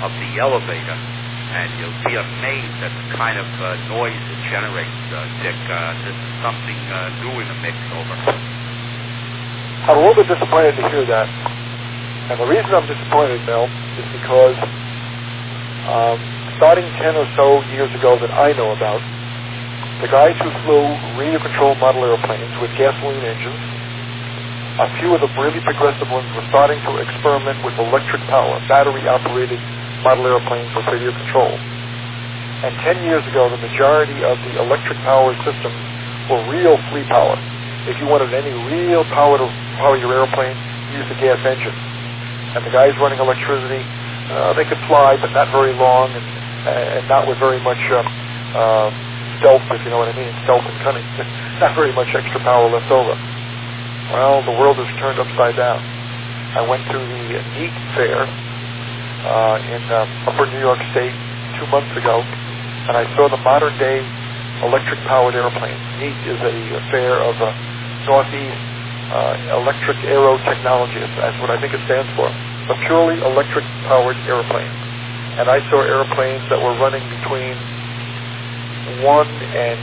of the elevator, and you'll be amazed at the kind of noise it generates, Dick. This is something new in the mix. Over. I'm a little bit disappointed to hear that. And the reason I'm disappointed, Mel, is because starting 10 or so years ago that I know about, the guys who flew radio-controlled model airplanes with gasoline engines, a few of the really progressive ones were starting to experiment with electric power, battery-operated model airplanes with radio control. And 10 years ago, the majority of the electric power systems were real flea power. If you wanted any real power to power your airplane, use the gas engine. And the guys running electricity, they could fly, but not very long, and not with very much stealth, if you know what I mean, stealth and cunning. Not very much extra power left over. Well, the world has turned upside down. I went to the NEAT fair in upper New York State 2 months ago, and I saw the modern-day electric-powered airplane. NEAT is a fair of Northeast Electric Aero Technology. That's what I think it stands for. A purely electric-powered airplane. And I saw airplanes that were running between 1 and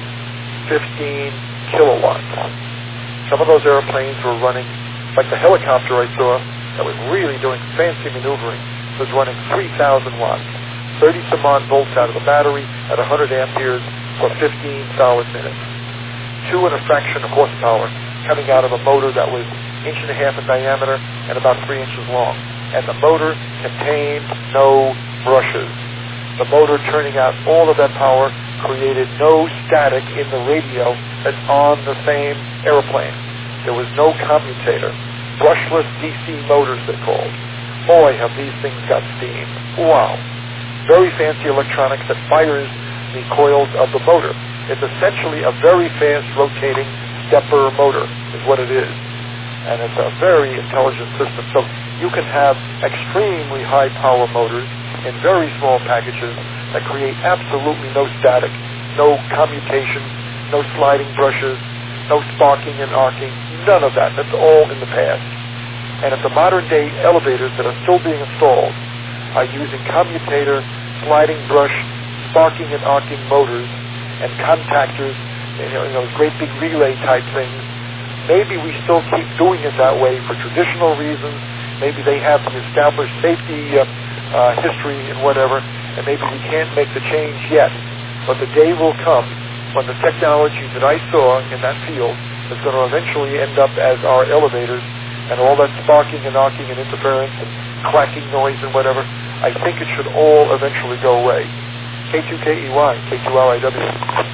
15 kilowatts. Some of those airplanes were running, like the helicopter I saw that was really doing fancy maneuvering, was running 3,000 watts, 30-some odd volts out of the battery at 100 amperes for 15 solid minutes. 2 and a fraction of horsepower coming out of a motor that was 1.5 inches in diameter and about 3 inches long. And the motor contained no brushes. The motor turning out all of that power created no static in the radio that's on the same airplane. There was no commutator. Brushless DC motors, they're called. Boy, have these things got steam. Wow. Very fancy electronics that fires the coils of the motor. It's essentially a very fast rotating stepper motor is what it is. And it's a very intelligent system. So you can have extremely high power motors in very small packages that create absolutely no static, no commutation, no sliding brushes, no sparking and arcing, none of that. That's all in the past. And if the modern day elevators that are still being installed are using commutator, sliding brush, sparking and arcing motors and contactors, those great big relay type things, maybe we still keep doing it that way for traditional reasons. Maybe they have the established safety history and whatever, and maybe we can't make the change yet. But the day will come when the technology that I saw in that field is going to eventually end up as our elevators, and all that sparking and arcing and interference and clacking noise and whatever. I think it should all eventually go away. K2KEY, K2RIW.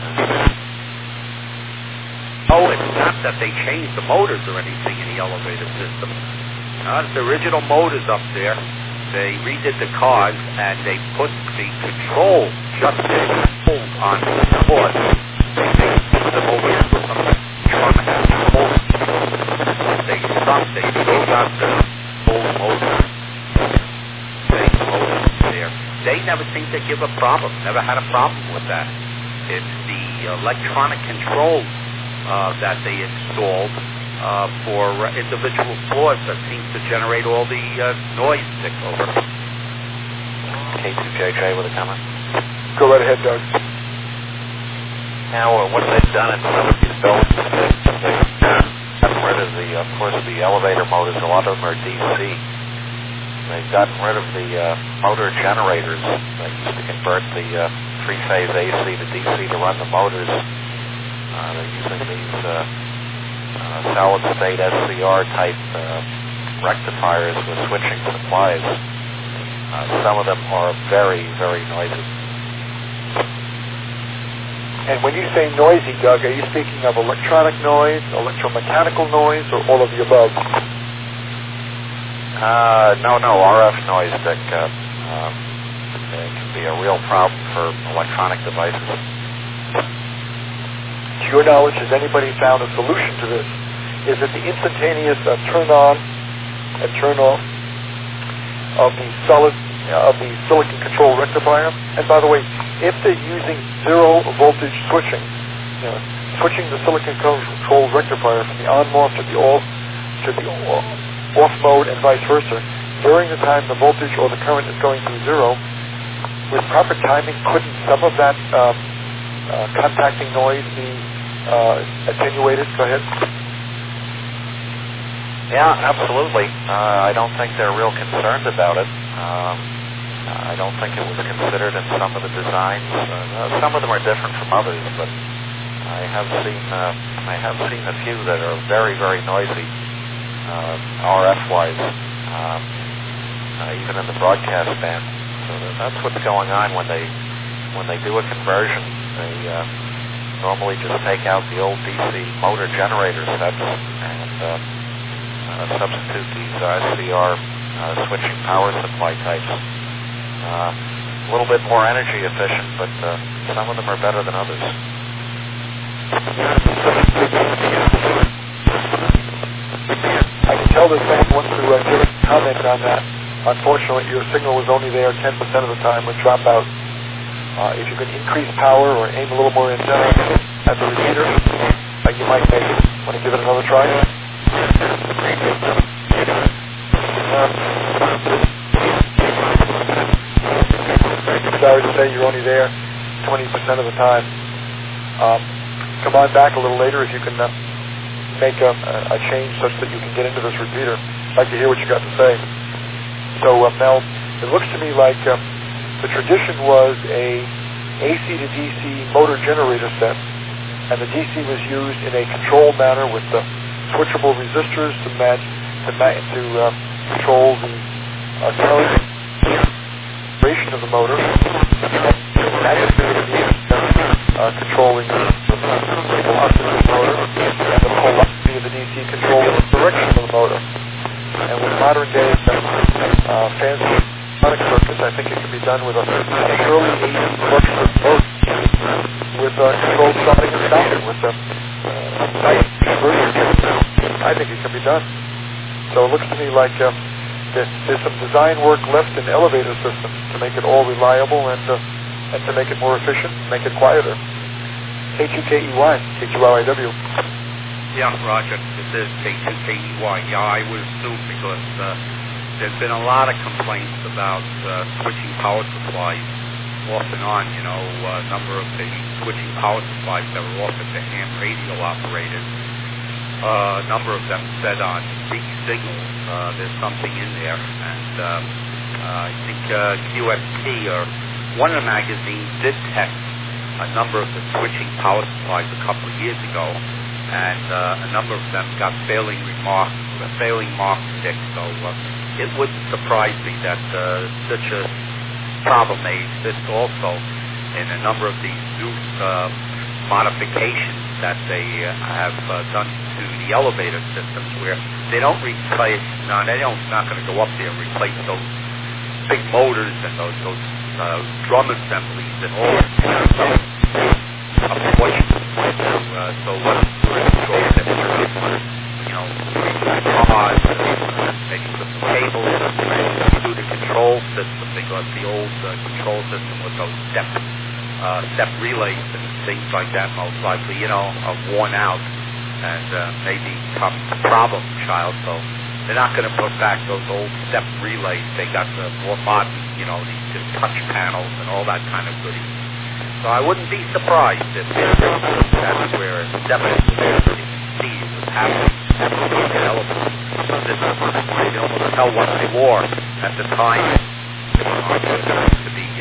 Oh, it's not that they changed the motors or anything in the elevator system. It's the original motors up there. They redid the cars, and they put the control just on the board. They put them over to some They stopped, they still got the old motor. Same motor there. They never seemed to give a problem, never had a problem with that. It's the electronic control that they installed for individual floors that seems to generate all the noise stick over. K2JJ with a comment. Go right ahead, Doug. Now, what they've done in some of these buildings, they've gotten rid of of course, the elevator motors. A lot of them are DC. They've gotten rid of the motor generators that used to convert the three-phase AC to DC to run the motors. They're using these solid-state SCR-type rectifiers with switching supplies. Some of them are very, very noisy. And when you say noisy, Doug, are you speaking of electronic noise, electromechanical noise, or all of the above? No, RF noise, Dick. It can be a real problem for electronic devices. To your knowledge, has anybody found a solution to this? Is it the instantaneous turn on and turn off of the silicon control rectifier? And by the way, if they're using zero voltage switching, switching the silicon control rectifier from the on mode to the off mode and vice versa, during the time the voltage or the current is going through zero, with proper timing, couldn't some of that contacting noise be attenuated? Go ahead. Yeah, absolutely. I don't think they're real concerned about it. I don't think it was considered in some of the designs. Some of them are different from others, but I have seen a few that are very, very noisy, RF-wise, even in the broadcast band. So that's what's going on when they do a conversion. They normally just take out the old DC motor generator sets and substitute these SCR switching power supply types. A little bit more energy efficient, but some of them are better than others. I can tell that someone wants to give a comment on that. Unfortunately, your signal was only there 10% of the time, would drop out. If you can increase power or aim a little more antenna at the repeater, you might make it. Want to give it another try? Sorry to say you're only there 20% of the time. Come on back a little later if you can make a change such that you can get into this repeater. I'd like to hear what you got to say. So, Mel, it looks to me like the tradition was a AC to DC motor generator set, and the DC was used in a controlled manner with the switchable resistors to control the current operation of the motor, controlling the velocity of the motor, and the velocity of the DC controlling the direction of the motor. And with modern day fancy electronic circuits, I think it can be done with a purely AC electrical motor with controlled starting and stopping with the nice conversion. I think it can be done. So it looks to me like there's some design work left in elevator systems to make it all reliable and to make it more efficient, make it quieter. K2KEY, KQRIW. Yeah, Roger. This is K2KEY. Yeah, I would assume because there's been a lot of complaints about switching power supplies off and on. You know, a number of the switching power supplies that were offered to ham radio operators. A number of them said on big signals there's something in there, and I think QST or one of the magazines did test a number of the switching power supplies a couple of years ago, and a number of them got failing marks fixed. So it wouldn't surprise me that such a problem may exist also in a number of these new modifications that they have done to the elevator systems, where they don't replace. No, they're not going to go up there and replace those big motors and those drum assemblies and all that. So what control system, cars, maybe some cables to the control system, because the old control system with those step relays and things like that most likely, are worn out and maybe become a problem child. So they're not going to put back those old step relays. They got the more modern, these touch panels and all that kind of goodies. So I wouldn't be surprised if that's where it's definitely see it was happening in the elevator system. You can almost tell what they wore at the time. To be,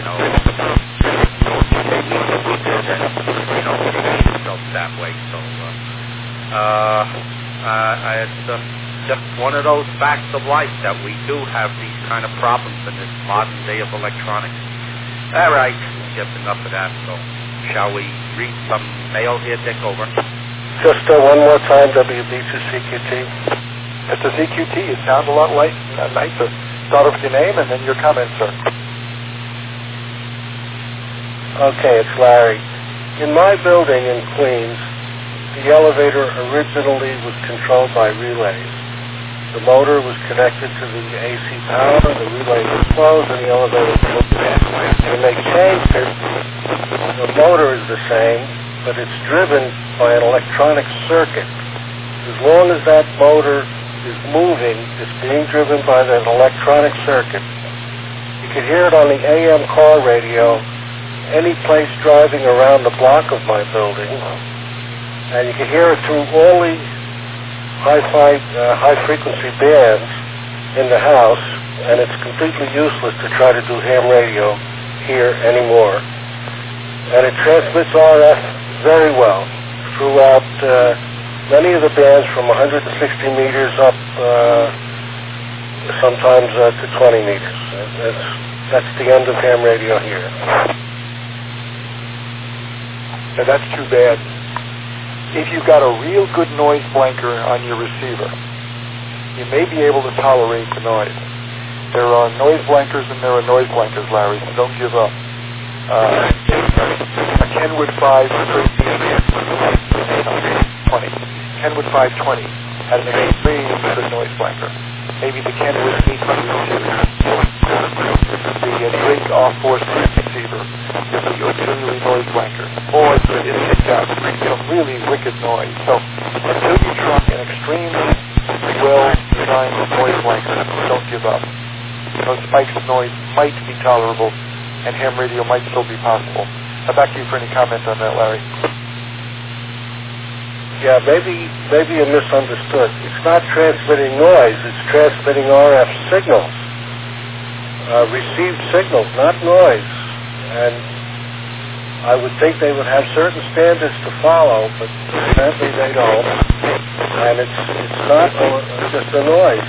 that way. So it's just one of those facts of life that we do have these kind of problems in this modern day of electronics. All right, just enough of that. So shall we read some mail here, Dick? Over. Just one more time, WB2CQT. Mr. CQT, you sound a lot nicer. Start off with your name and then your comment, sir. Okay, it's Larry. In my building in Queens, the elevator originally was controlled by relays. The motor was connected to the AC power, the relay was closed, and the elevator was moved in. When they changed it, the motor is the same, but it's driven by an electronic circuit. As long as that motor is moving, it's being driven by that electronic circuit. The You could hear it on the AM car radio any place driving around the block of my building, and you could hear it through all the high-frequency bands in the house, and it's completely useless to try to do ham radio here anymore. And it transmits RF very well throughout many of the bands from 160 meters up sometimes to 20 meters. That's the end of ham radio here. Now that's too bad. If you've got a real good noise blanker on your receiver, you may be able to tolerate the noise. There are noise blankers and there are noise blankers, Larry, so don't give up. A Kenwood 520 had an extreme good noise blanker. Maybe the Kenwood 800 series. The Drake R4 receiver is a auxiliary noise blanker. Boy, it hits out some really wicked noise. So until you try an extremely well-designed noise blanker, don't give up. Those spikes of noise might be tolerable, and ham radio might still be possible. Now back to you for any comment on that, Larry. Yeah, maybe you misunderstood. It's not transmitting noise, it's transmitting RF signals. Received signals, not noise. And I would think they would have certain standards to follow, but evidently they don't. And it's not just a noise.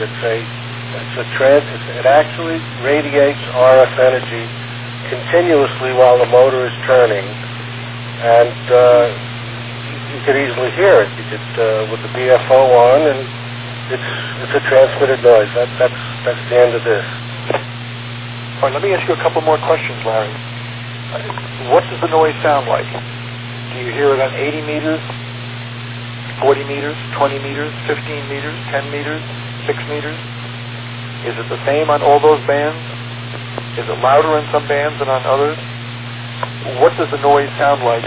It actually radiates RF energy continuously while the motor is turning, and you could easily hear it. You could with the BFO on, and it's a transmitted noise. That's the end of this. All right, let me ask you a couple more questions, Larry. What does the noise sound like? Do you hear it on 80 meters, 40 meters, 20 meters, 15 meters, 10 meters, 6 meters? Is it the same on all those bands? Is it louder in some bands than on others? What does the noise sound like?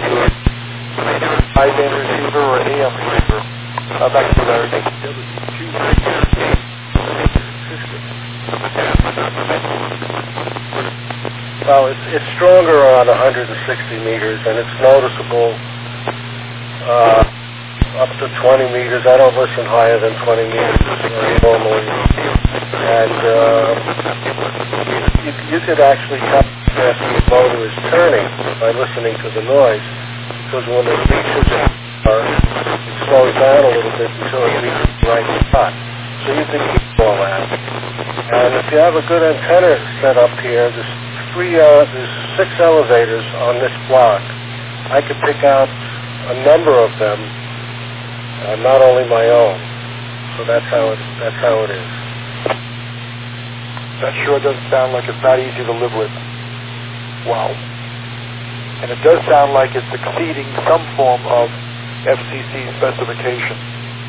High band receiver or AM receiver? Back to Larry. Well, it's stronger on 160 meters, and it's noticeable up to 20 meters. I don't listen higher than 20 meters normally. And you could actually tell if the motor is turning by listening to the noise, because when it reaches it slows down a little bit until it reaches the right spot. So you can keep all that. And if you have a good antenna set up here, there's 6 elevators on this block. I could pick out a number of them, not only my own. So that's how it is. That sure does sound like it's not easy to live with. Wow. And it does sound like it's exceeding some form of FCC specification.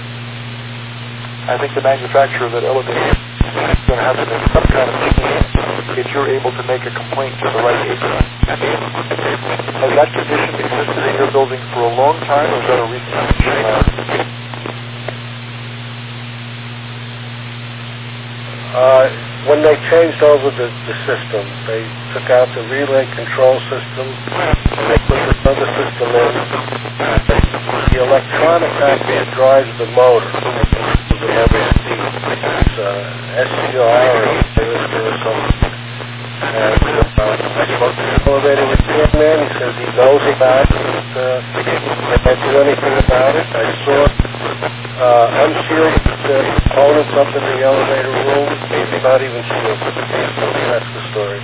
I think the manufacturer of that elevator is going to have to make some kind of change if you're able to make a complaint to the right agency. Has that condition existed in your building for a long time, or is that a recent condition? When they changed over the system, they took out the relay control system, and they put another system in. The electronic actually drives the motor. The motor speed. It's SCR or something. And I spoke to the elevator repairman. He says he knows about it. I can't do anything about it. I saw unshielded components up in the elevator room. Maybe not even shielded. That's the story.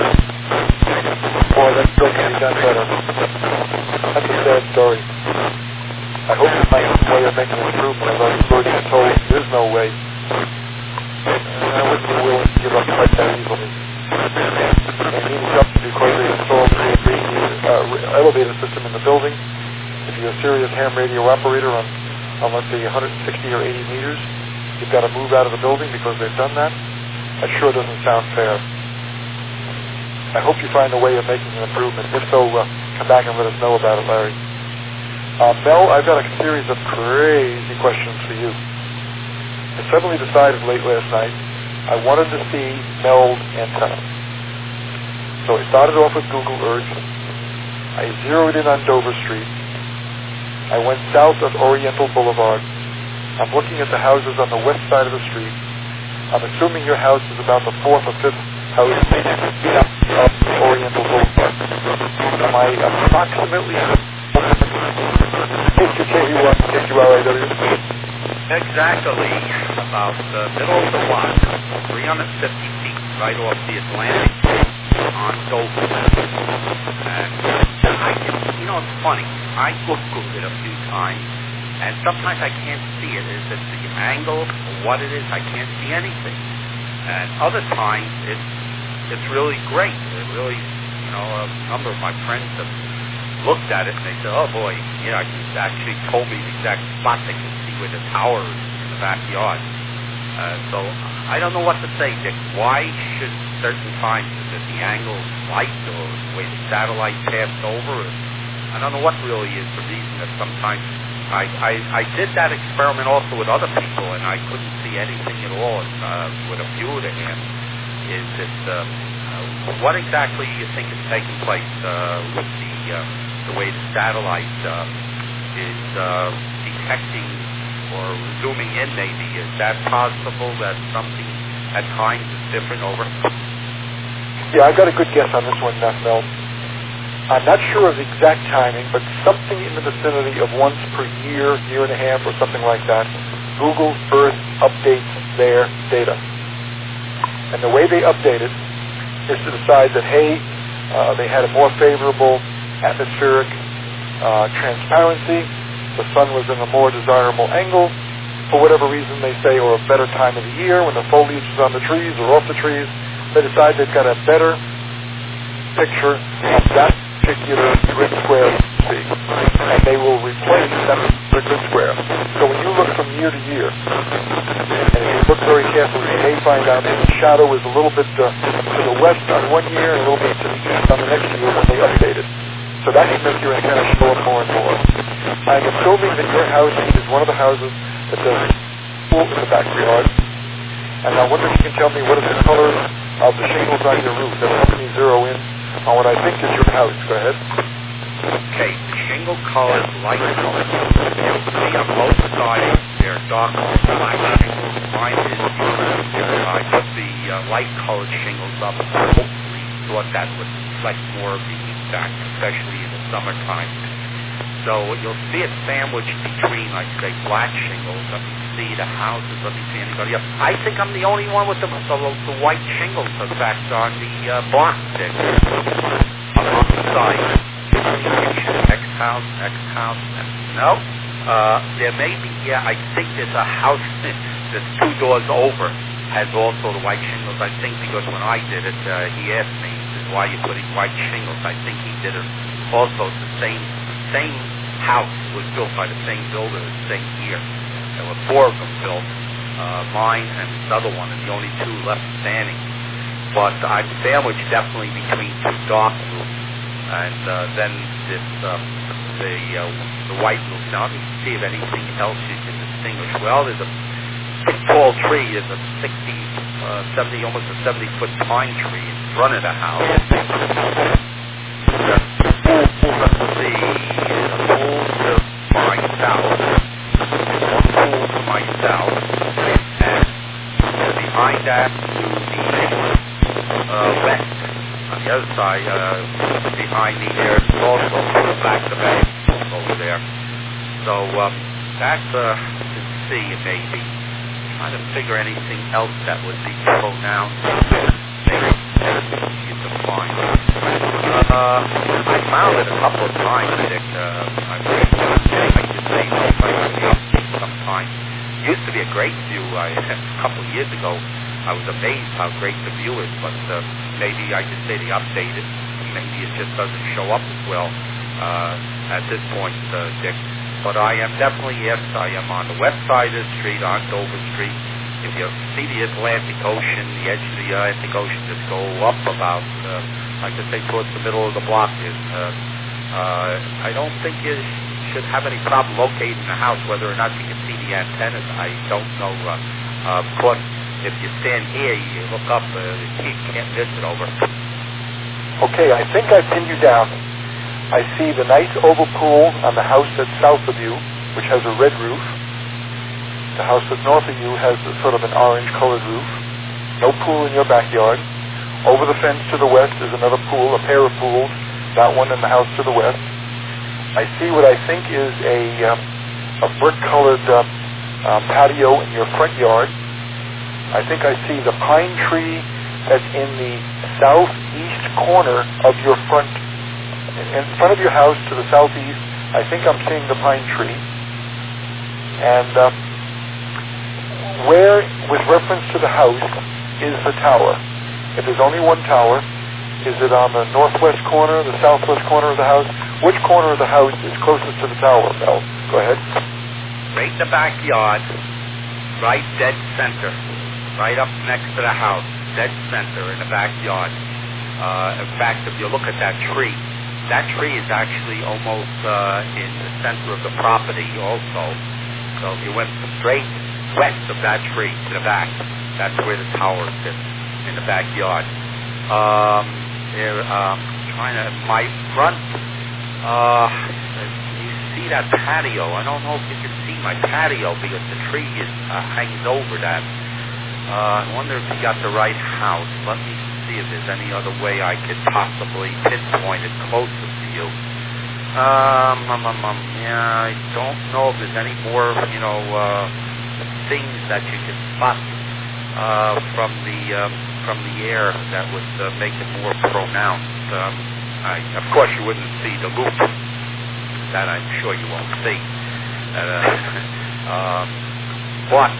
Boy, that still can be done better. That's a sad story. I hope you find some way of making an improvement. I've already been told there's no way. And I wouldn't be willing to give up quite that easily. They need help because they installed the elevator system in the building. If you're a serious ham radio operator on let's say 160 or 80 meters, you've got to move out of the building because they've done that. That sure doesn't sound fair. I hope you find a way of making an improvement. If so, come back and let us know about it, Larry. Mel, I've got a series of crazy questions for you. I suddenly decided late last night I wanted to see Mel's antenna. So I started off with Google Earth. I zeroed in on Dover Street. I went south of Oriental Boulevard. I'm looking at the houses on the west side of the street. I'm assuming your house is about the fourth or fifth house of Oriental Boulevard. Am I approximately KQRIW? Exactly. About the middle of the lot, 350 feet right off the Atlantic on Dover. And it's funny. I Googled it a few times, and sometimes I can't see it. Is it the angle or what it is? I can't see anything. And other times, it's really great. It really, a number of my friends have looked at it and they said, "Oh boy, yeah, he actually told me the exact spot they can see where the tower is in the backyard." So I don't know what to say, Dick. Why should certain times, is it the angle of light or the way the satellite passed over? I don't know what really is the reason that sometimes I did that experiment also with other people and I couldn't see anything at all with a view of the hand. Is it what exactly do you think is taking place with the way the satellite is detecting or zooming in maybe? Is that possible that something at times is different over? Yeah, I've got a good guess on this one, Mel. I'm not sure of the exact timing, but something in the vicinity of once per year, year and a half, or something like that, Google Earth updates their data. And the way they update it is to decide that, hey, they had a more favorable atmospheric transparency, the sun was in a more desirable angle, for whatever reason they say, or a better time of the year when the foliage is on the trees or off the trees, they decide they've got a better picture of that particular grid square, and they will replace that grid square. So when you look from year to year, and if you look very carefully, you may find out that the shadow is a little bit to the west on one year and a little bit to the east on the next year when they update it. So that can make your antenna show up more and more. I'm assuming that your house is one of the houses that does pool in the backyard. And I wonder if you can tell me what is the color of the shingles on your roof. That will help me zero in on what I think is your house. Go ahead. Okay, the shingle color is light color. You'll see on both sides they're dark black shingles. Mine is I put the light colored shingles up. Hopefully thought that would reflect more of the impact, especially in the summertime. So you'll see it sandwiched between, like say, black shingles. Let me see the houses. Let me see anybody else. I think I'm the only one with the white shingles effect on the block there. On the side. X house. No. There may be, I think there's a house that's 2 doors over has also the white shingles. I think because when I did it, he asked me, why are you putting white shingles? I think he did it also. It's the same house was built by the same builder, the same year. There were 4 of them built. Mine and this other one are the only 2 left standing. But I'm sandwiched definitely between 2 dark roofs. And then this the white roof. Now let me see if anything else you can distinguish. Well, there's a big tall tree. There's a 70, almost a 70-foot pine tree in front of the house. Behind that to the west, on the other side, behind me there, is also back to back over there. So that's to see maybe. Trying to figure anything else that would be pronounced. Maybe you can find. I found it a couple of times, Dick. I could say sometimes. It used to be a great view. A couple of years ago, I was amazed how great the view is, but maybe I could say they updated. Maybe it just doesn't show up as well at this point, Dick. But I am definitely, yes, I am on the west side of the street, on Dover Street. If you see the Atlantic Ocean, the edge of the Atlantic Ocean just go up about, I could say, towards the middle of the block. I don't think you should have any problem locating the house. Whether or not you can see the antennas, I don't know. Of course, if you stand here, you look up, you can't miss it over. Okay, I think I've pinned you down. I see the nice oval pool on the house that's south of you, which has a red roof. The house that's north of you has sort of an orange-colored roof. No pool in your backyard. Over the fence to the west is another pool, a pair of pools, that one in the house to the west. I see what I think is a brick-colored patio in your front yard. I think I see the pine tree that's in the southeast corner of your front, in front of your house to the southeast. I think I'm seeing the pine tree. And where, with reference to the house, is the tower? If there's only one tower, is it on the northwest corner, the southwest corner of the house? Which corner of the house is closest to the tower, Mel? Go ahead. Right in the backyard, right dead center, right up next to the house, dead center in the backyard. In fact, if you look at that tree is actually almost in the center of the property also. So if you went straight west of that tree to the back, that's where the tower sits, in the backyard. My front, you see that patio. I don't know if you can see my patio because the tree hangs over that. I wonder if you got the right house. Let me see if there's any other way I could possibly pinpoint it closer to you. Yeah, I don't know if there's any more, things that you can spot from the air that would make it more pronounced. Of course, you wouldn't see the loop. That I'm sure you won't see. But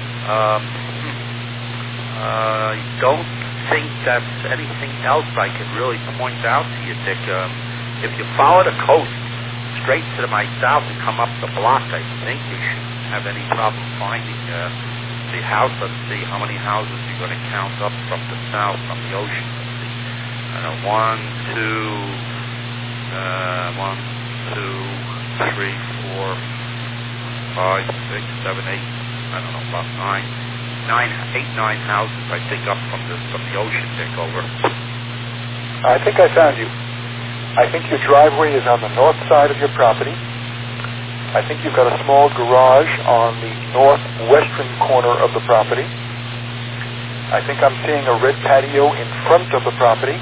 I don't think that's anything else I can really point out to you, Dick. If you follow the coast straight to my south and come up the block, I think you shouldn't have any problem finding the house. Let's see how many houses you're going to count up from the south, from the ocean. Let's see. 1, 2, 3, 4, 5, 6, 7, 8. I don't know, about 9 houses. I think up from the ocean, Dick, over. I think I found you. I think your driveway is on the north side of your property. I think you've got a small garage on the northwestern corner of the property. I think I'm seeing a red patio in front of the property.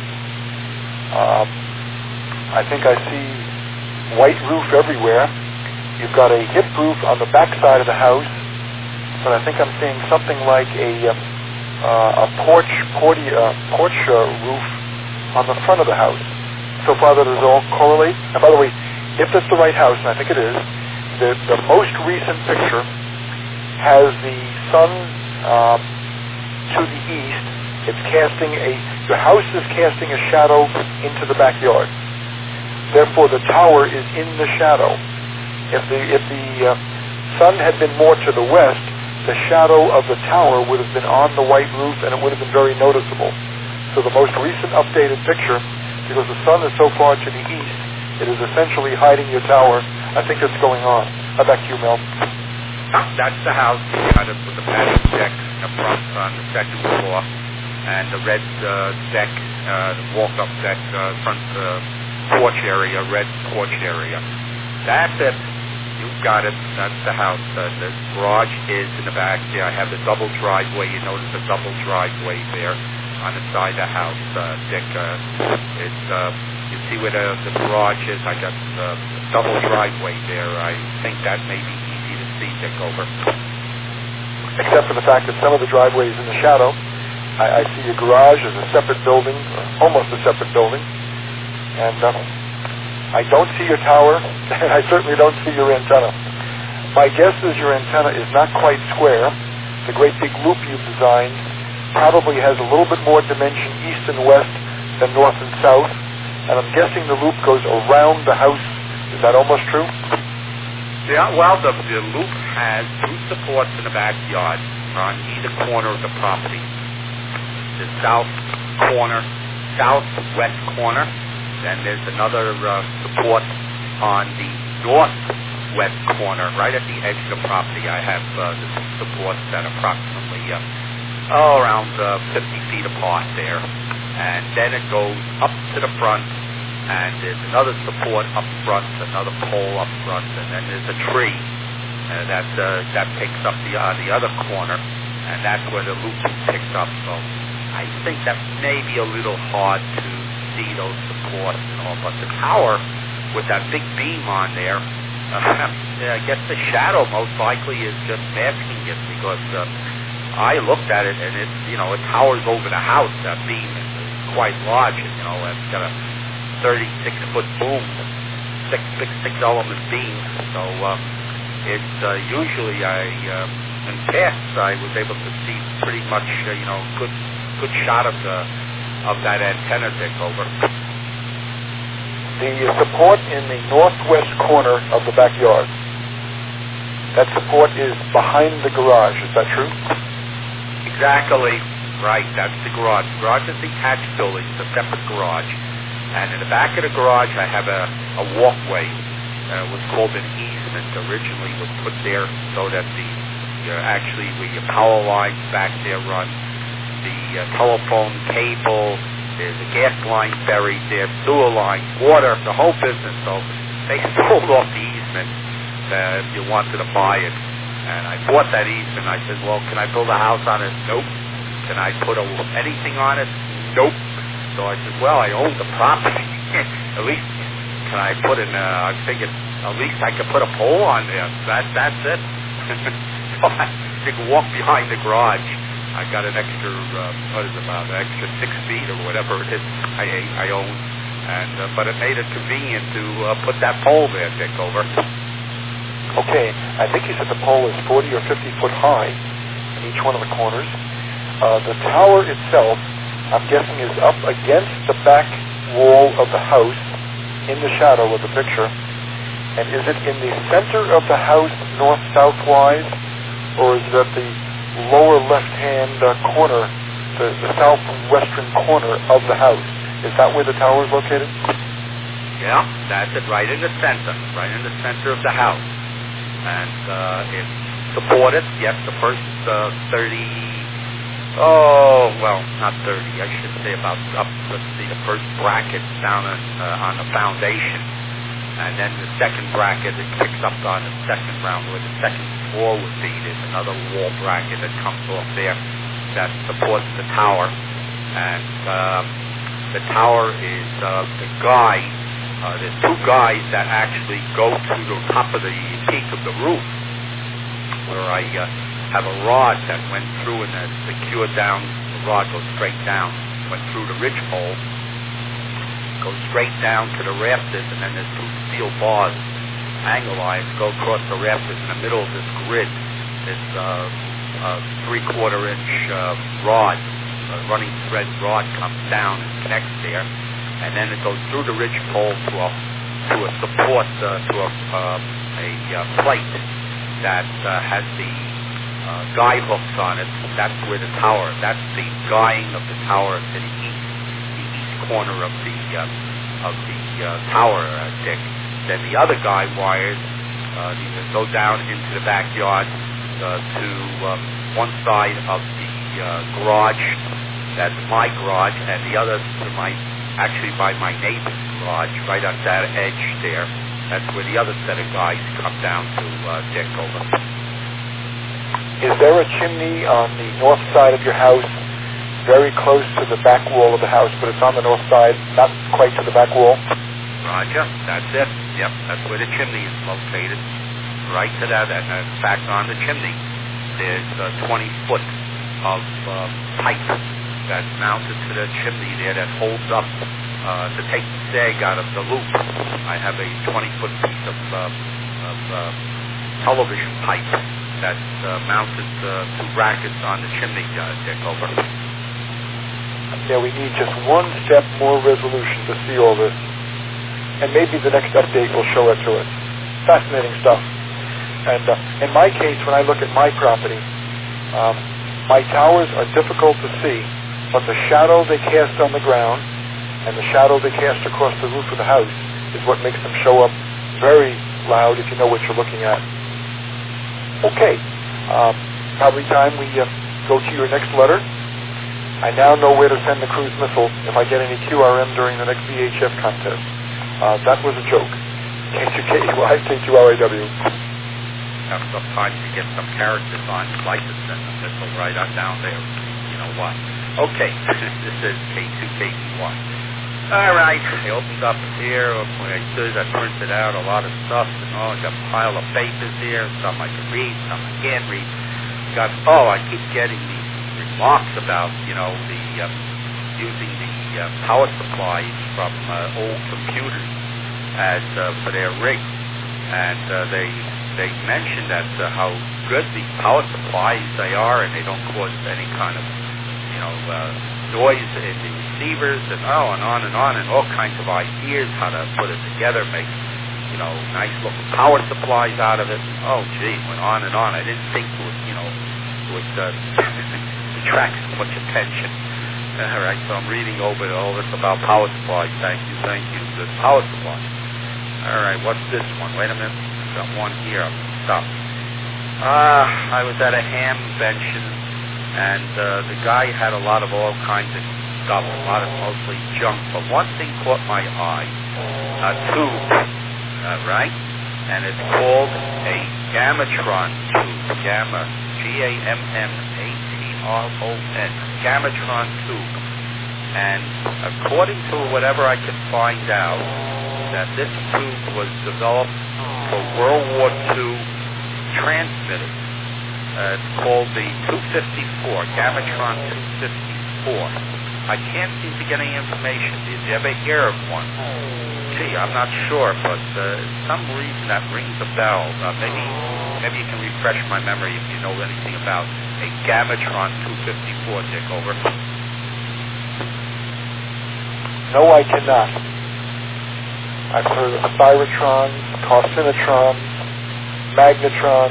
I think I see white roof everywhere. You've got a hip roof on the back side of the house, but I think I'm seeing something like a porch roof on the front of the house. So far that is all correlate. And by the way, if it's the right house, and I think it is, the most recent picture has the sun to the east. It's casting the house is casting a shadow into the backyard. Therefore, the tower is in the shadow. If the sun had been more to the west, the shadow of the tower would have been on the white roof, and it would have been very noticeable. So the most recent updated picture, because the sun is so far to the east, it is essentially hiding your tower. I think it's going on. Back to you, Mel. That's the house. Got it with the patio deck in the front on the second floor, and the red deck, the walk-up deck, front porch area, red porch area. That's it. You've got it. That's the house. The garage is in the back there. I have the double driveway. You notice the double driveway there on the side of the house, Dick. You see where the garage is? I got the double driveway there. I think that may be easy to see, Dick, over. Except for the fact that some of the driveway is in the shadow. I see your garage as a separate building, almost a separate building. And I don't see your tower, and I certainly don't see your antenna. My guess is your antenna is not quite square. The great big loop you've designed probably has a little bit more dimension east and west than north and south, and I'm guessing the loop goes around the house. Is that almost true? Yeah, well, the loop has 2 supports in the backyard on either corner of the property. The southwest corner, then there's another support on the northwest corner, right at the edge of the property. I have the supports that are approximately around 50 feet apart there. and then it goes up to the front, and there's another support up front, another pole up front, and then there's a tree that picks up the other corner, and that's where the loop is picked up. So I think that may be a little hard to see those supports and all, but the tower with that big beam on there, I guess the shadow most likely is just masking it, because I looked at it and it towers over the house. That beam is quite large, and it's got a 36-foot boom, six element beam. So it's usually in past I was able to see pretty much good shot of that antenna deck over. The support in the northwest corner of the backyard, that support is behind the garage, is that true? Exactly right, that's the garage. The garage is a detached building, it's a separate garage. And in the back of the garage I have a walkway. It was called an easement. Originally was put there so that where your power lines back there run, the telephone cable, there's a gas line buried there, sewer lines, water, the whole business. So they sold off the easement if you wanted to buy it. And I bought that easement. I said, well, can I build a house on it? Nope. Can I put anything on it? Nope. So I said, well, I own the property. At least can I put in, I figured at least I could put a pole on there. That's it. So you can walk behind the garage. I got an extra, an extra 6 feet or whatever it is I own, but it made it convenient to put that pole there, Dick, over. Okay, I think you said the pole is 40 or 50 foot high in each one of the corners. The tower itself, I'm guessing, is up against the back wall of the house in the shadow of the picture. And is it in the center of the house, north-southwise, or is it at the lower left-hand corner, the southwestern corner of the house? Is that where the tower is located? Yeah, that's it, right in the center of the house. And it's supported, yes, the first 30, not 30, I should say about up, let's see, the first bracket down on the foundation. And then the second bracket, it picks up on the second round where the second floor would be. There's another wall bracket that comes off there that supports the tower. And the tower is the guy. There's two guys that actually go to the top of the peak of the roof, where I have a rod that went through and that's secured down. The rod goes straight down, went through the ridgepole, goes straight down to the rafters, and then there's two steel bars, angle lines, go across the rafters. In the middle of this grid, this 3/4-inch rod, running thread rod comes down and connects there, and then it goes through the ridgepole to a support, to a plate that has the guy hooks on it. That's where the tower, that's the guying of the tower to the east corner of the tower deck. Then the other guy wires go down into the backyard to one side of the garage. That's my garage, and the other to by my neighbor's garage, right on that edge there. That's where the other set of guys come down to deck over. Is there a chimney on the north side of your house, very close to the back wall of the house, but it's on the north side, not quite to the back wall? Roger, that's it. Yep, that's where the chimney is located, right to that. And in fact, on the chimney, there's 20 foot of pipe that's mounted to the chimney there that holds up to take the sag out of the loop. I have a 20-foot piece of television pipe that's mounted to brackets on the chimney deck over. Yeah, we need just one step more resolution to see all this. And maybe the next update will show it to us. Fascinating stuff. And in my case, when I look at my property, my towers are difficult to see, but the shadow they cast on the ground and the shadow they cast across the roof of the house is what makes them show up very loud if you know what you're looking at. Okay. Probably time we go to your next letter. I now know where to send the cruise missile if I get any QRM during the next VHF contest. That was a joke. K2KY, K2RAW. Sometimes you get some characters on license and the missile right on down there. You know what? Okay, this is K2KY. All right, I opened up here. When I stood, I printed out a lot of stuff. And I got a pile of papers here. Some I can read, some I can't read. I keep getting these remarks about, the using the power supplies from old computers as for their rig, and they mention that how good these power supplies they are, and they don't cause any kind of noise in the receivers, and on and all kinds of ideas how to put it together, make nice looking power supplies out of it. Oh gee, went on and on. I didn't think it would attract so much attention. All right, so I'm reading over all this about power supplies. Thank you, good power supplies. All right, what's this one? Wait a minute, I've got one here. I'm gonna stop. I was at a ham convention, and the guy had a lot of all kinds of stuff, a lot of mostly junk. But one thing caught my eye: a tube, right? And it's called a Gamatron tube. Gamma, G-A-M-M-A-T-R-O-N, Gamatron tube. And according to whatever I could find out, that this tube was developed for World War II transmitters. It's called the 254, Gamatron 254. I can't seem to get any information. Did you ever hear of one? Gee, I'm not sure, but some reason that rings a bell. Maybe you can refresh my memory if you know anything about a Gamatron 254, Dick, over. No, I cannot. I've heard of Cyrotrons, Carcinotrons, Magnetrons.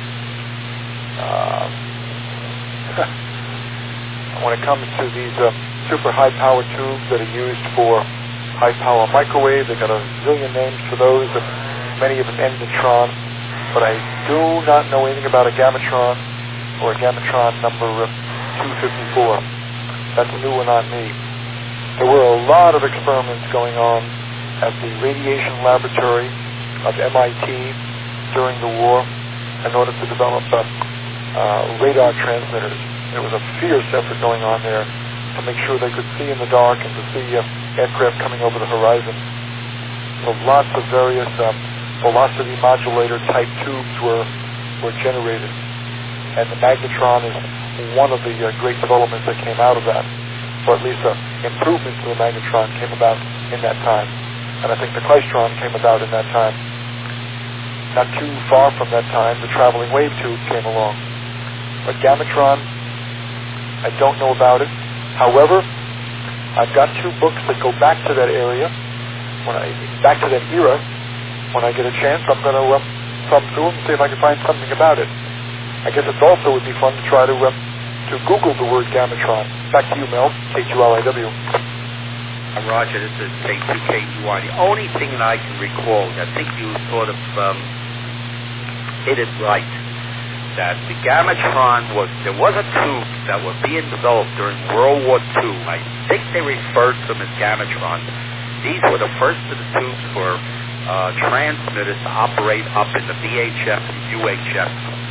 When it comes to these super high-power tubes that are used for high-power microwave, they've got a zillion names for those, and many of them end in tron. But I do not know anything about a Gamatron or a Gamatron number 254. That's a new one on me. There were a lot of experiments going on at the Radiation Laboratory of MIT during the war in order to develop radar transmitters. There was a fierce effort going on there to make sure they could see in the dark and to see aircraft coming over the horizon. So lots of various velocity modulator type tubes were generated. And the magnetron is one of the great developments that came out of that, or at least improvements to the magnetron came about in that time. And I think the Klystron came about in that time. Not too far from that time, the traveling wave tube came along. But Gamatron, I don't know about it. However, I've got two books that go back to that area, back to that era. When I get a chance, I'm going to thumb through them and see if I can find something about it. I guess it also would be fun to try to Google the word Gamatron. Back to you, Mel, K2LIW. Roger, this is K2KY. The only thing that I can recall, I think you sort of hit it right, that the Gamatron there was a tube that was being developed during World War II. I think they referred to them as Gamatrons. These were the first of the tubes for transmitters to operate up in the VHF and UHF.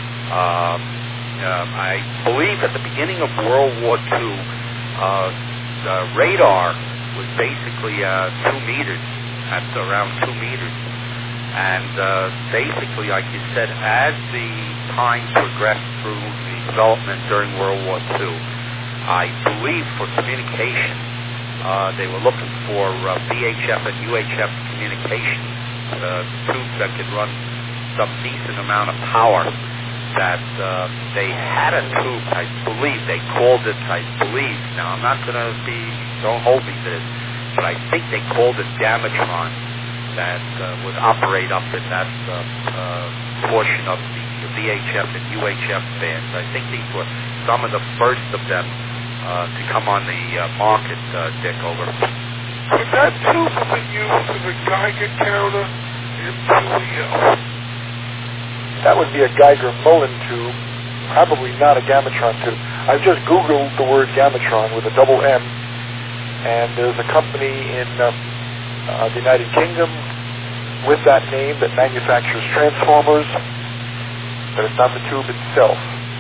I believe at the beginning of World War II, the radar was basically 2 meters, at around 2 meters. And basically, like you said, as the time progressed through the development during World War II, I believe for communication, they were looking for VHF and UHF communication, tubes that could run some decent amount of power. That they had a tube, I believe, they called it, now I'm not going to don't hold me to this, but I think they called it Gamatron, that would operate up in that portion of the VHF and UHF bands. I think these were some of the first of them to come on the market, Dick, over. Could that tube have been used as a Geiger counter into the... That would be a Geiger-Mullen tube, probably not a Gamatron tube. I've just Googled the word Gamatron with a double M, and there's a company in the United Kingdom with that name that manufactures transformers, but it's not the tube itself.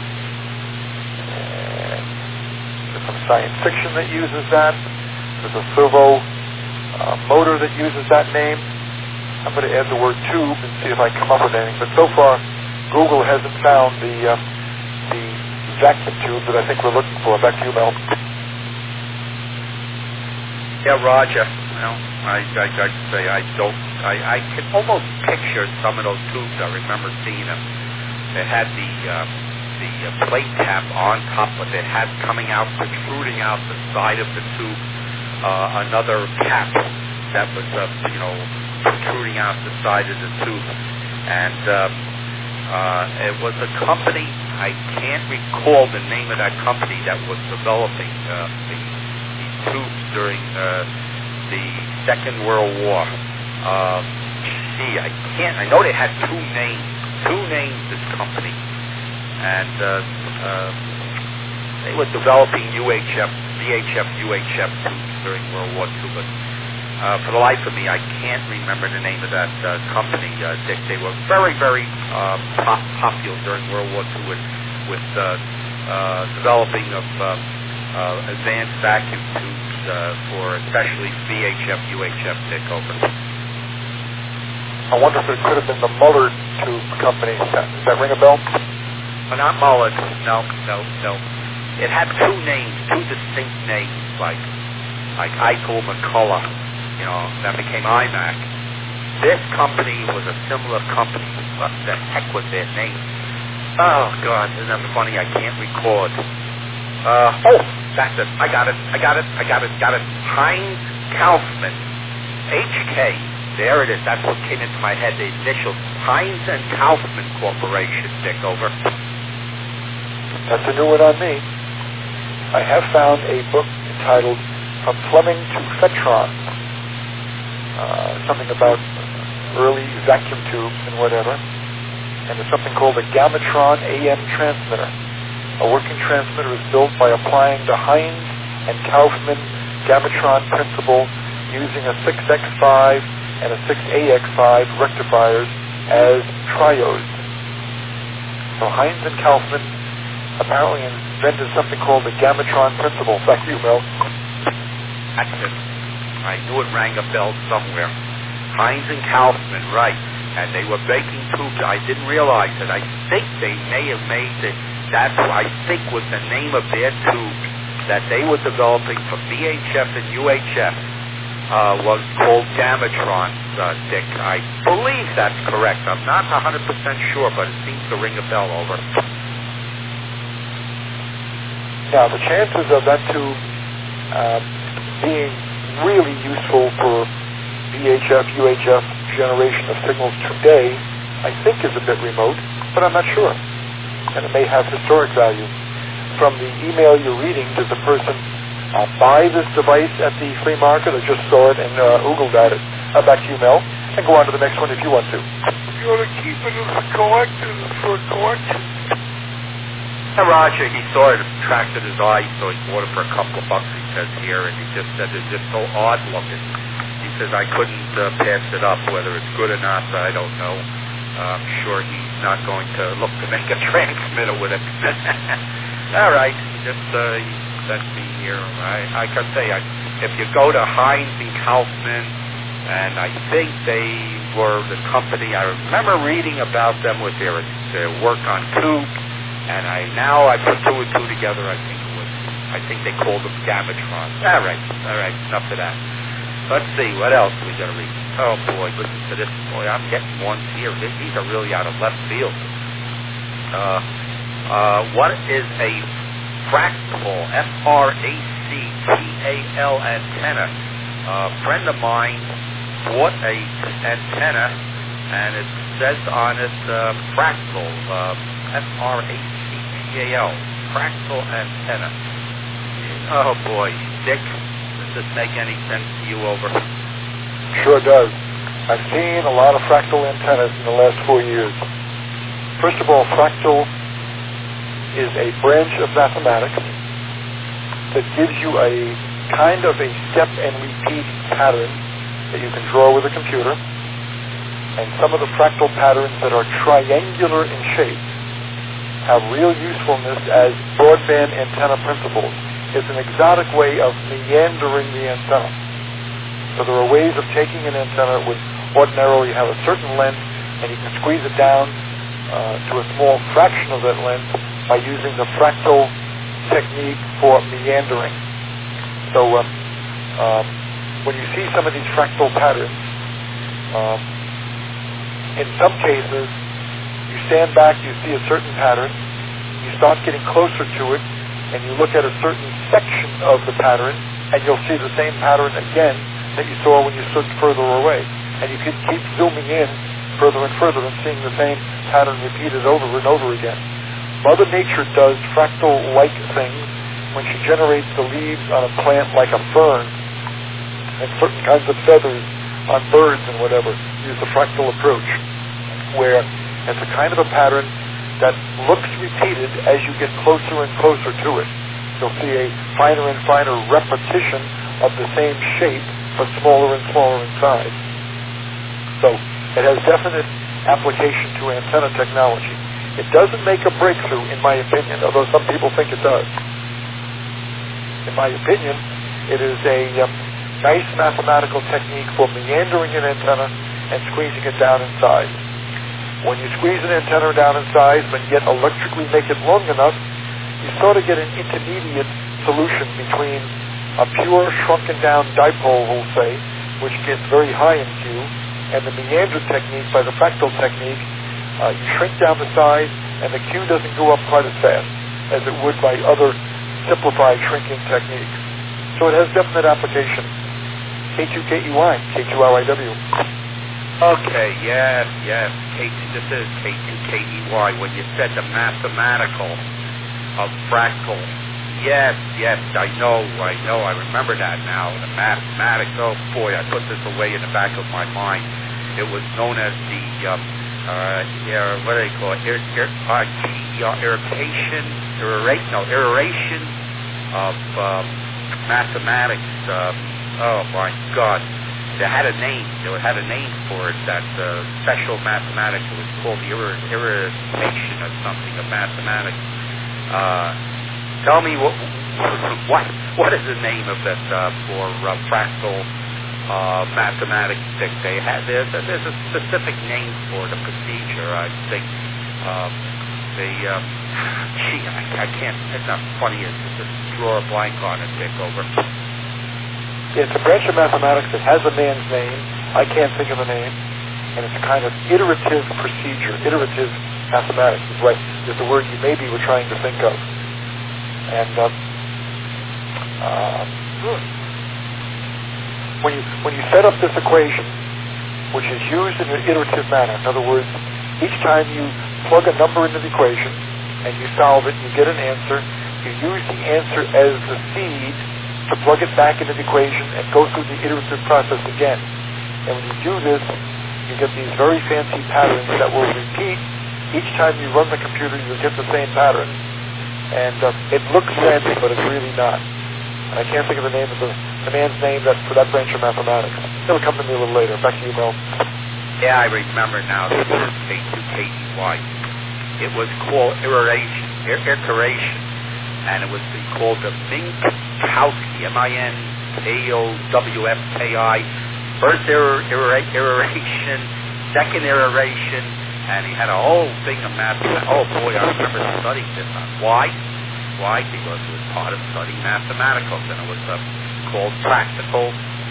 And there's some science fiction that uses that. There's a servo motor that uses that name. I'm going to add the word tube and see if I come up with anything. But so far, Google hasn't found the vacuum tube that I think we're looking for. Back to you, Mel. Yeah, Roger. Well, I say I can almost picture some of those tubes. I remember seeing them. They had the plate cap on top, but it had coming out, protruding out the side of the tube, another cap that was, protruding out the side of the tube. And it was a company, I can't recall the name of that company that was developing the tubes during the Second World War. I know they had two names, this company. And they were developing VHF, UHF tubes during World War II, but for the life of me, I can't remember the name of that company. They were very, very popular during World War II with developing of advanced vacuum tubes for especially VHF, UHF takeover. I wonder if it could have been the Muller tube company. Does that ring a bell? Well, not Muller. No. It had two names, two distinct names, like Eichel McCullough. That became IMAC. This company was a similar company. What the heck was their name? Oh, God, isn't that funny? I can't record. That's it. I got it. Heinz Kaufman. HK. There it is. That's what came into my head. The initials. Heinz and Kaufman Corporation. Dick, over. That's a new one on me. I have found a book entitled From Plumbing to Fetron. Something about early vacuum tubes and whatever. And there's something called a Gamatron AM transmitter. A working transmitter is built by applying the Heinz and Kaufman Gamatron principle using a 6X5 and a 6AX5 rectifiers as triodes. So Heinz and Kaufman apparently invented something called the Gamatron principle. Back to you, Mel. That's it. I knew it rang a bell somewhere. Heinz and Kaufman, right. And they were baking tubes. I didn't realize it. I think they may have made it. That's what I think was the name of their tube that they were developing for VHF and UHF was called Gamatron, Dick. I believe that's correct. I'm not 100% sure, but it seems to ring a bell, over. Now, the chances of that tube being really useful for VHF, UHF generation of signals today, I think is a bit remote, but I'm not sure. And it may have historic value. From the email you're reading, did the person buy this device at the flea market or just saw it and oogled at it? Back to you, Mel, and go on to the next one if you want to. You want to keep it as a collection for a collection? Roger, he saw it, attracted his eye, so he bought it for a couple of bucks, he says here, and he just said it's just so odd looking. He says, I couldn't pass it up. Whether it's good or not, I don't know. I'm sure he's not going to look to make a transmitter with it. All right, he just he sent me here. I can say, if you go to Heinz and Kaufman, and I think they were the company, I remember reading about them with their work on tubes, and I put two and two together. I think they called them Gamatron. All right, enough of that. Let's see, what else we got to read? Oh boy, listen to this. Boy, I'm getting ones here. These are really out of left field. What is a fractal, F-R-A-C-T-A-L antenna? A friend of mine bought a antenna, and it says on it fractal, F-R-A-C-T-A-L, fractal antenna. Oh boy, Dick, does this make any sense to you, over? Sure does. I've seen a lot of fractal antennas in the last 4 years. First of all, fractal is a branch of mathematics that gives you a kind of a step and repeat pattern that you can draw with a computer. And some of the fractal patterns that are triangular in shape have real usefulness as broadband antenna principles. It's an exotic way of meandering the antenna. So there are ways of taking an antenna that would ordinarily have a certain length, and you can squeeze it down to a small fraction of that length by using the fractal technique for meandering. So when you see some of these fractal patterns, in some cases, you stand back, you see a certain pattern, you start getting closer to it, and you look at a certain section of the pattern, and you'll see the same pattern again that you saw when you stood further away. And you can keep zooming in further and further and seeing the same pattern repeated over and over again. Mother Nature does fractal-like things when she generates the leaves on a plant like a fern, and certain kinds of feathers on birds and whatever use the fractal approach, where it's a kind of a pattern that looks repeated as you get closer and closer to it. You'll see a finer and finer repetition of the same shape, but smaller and smaller in size. So it has definite application to antenna technology. It doesn't make a breakthrough, in my opinion, although some people think it does. In my opinion, it is a nice mathematical technique for meandering an antenna and squeezing it down in size. When you squeeze an antenna down in size, but yet electrically make it long enough, you sort of get an intermediate solution between a pure shrunken down dipole, we'll say, which gets very high in Q, and the meander technique by the fractal technique. You shrink down the size, and the Q doesn't go up quite as fast as it would by other simplified shrinking techniques. So it has definite application. K2KEY, K2LIW. Okay, yes. This is K2KEY. When you said the mathematical of fractal, yes, I know. I remember that now. The mathematics. Oh boy, I put this away in the back of my mind. It was known as the what do they call it? Aeration of mathematics. Oh my God. They had a name. They had a name for it. That special mathematics. It was called the irritation of something of mathematics. Tell me what is the name of that for fractal mathematics? They had there's a specific name for the procedure. I think I can't. It's not funny. It's just draw a blank on it. Take over. It's a branch of mathematics that has a man's name. I can't think of a name. And it's a kind of iterative procedure. Iterative mathematics is the word you maybe were trying to think of. And when you set up this equation, which is used in an iterative manner, in other words, each time you plug a number into the equation and you solve it, you get an answer. You use the answer as the seed to plug it back into the equation and go through the iterative process again. And when you do this, you get these very fancy patterns that will repeat. Each time you run the computer, you'll get the same pattern. And it looks fancy, but it's really not. And I can't think of the name of the man's name for that branch of mathematics. It'll come to me a little later. Back to you, Mel. Yeah, I remember now. This is K2KEY. It was called iteration. And it was called the Minkowski, Minkaowski. First iteration, second iteration, and he had a whole thing of mathematics. Oh boy, I remember studying this. Why? Because it was part of studying mathematicals, and it was called fractal.